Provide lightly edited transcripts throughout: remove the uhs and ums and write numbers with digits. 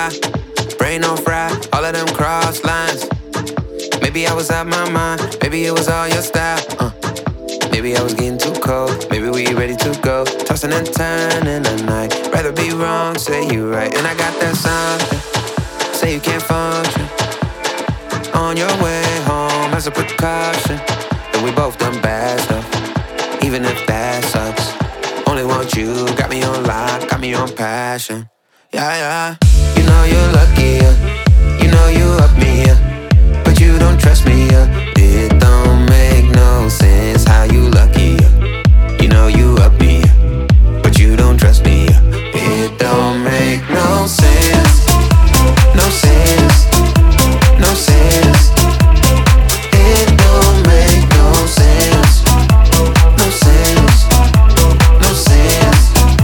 by, brain on fry, all of them cross lines. Maybe I was out my mind, maybe it was all your style. Maybe I was getting too cold, maybe we ready to go. Tossing and turning the night, rather be wrong, say you right. And I got that something, say you can't function. On your way home as a precaution, and we both done bad stuff, even if that sucks. Only want you, got me on lock, got me on passion. Yeah, yeah. You know you're lucky, you know you up me, but you don't trust me, it don't make no sense how you lucky, you know you up me, but you don't trust me, it don't make no sense, no sense, no sense, it don't make no sense, no sense, no sense.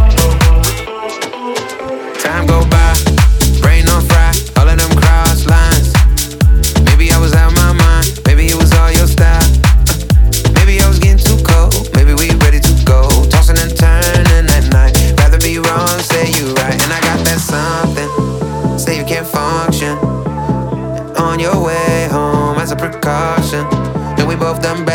Time go by, brain on fry, all of them cross lines. Maybe I was out my mind, maybe it was all your style. Maybe I was getting too cold, maybe we ready to go. Tossing and turning at night, rather be wrong, say you right. And I got that something, say you can't function. On your way home as a precaution, and we both done bad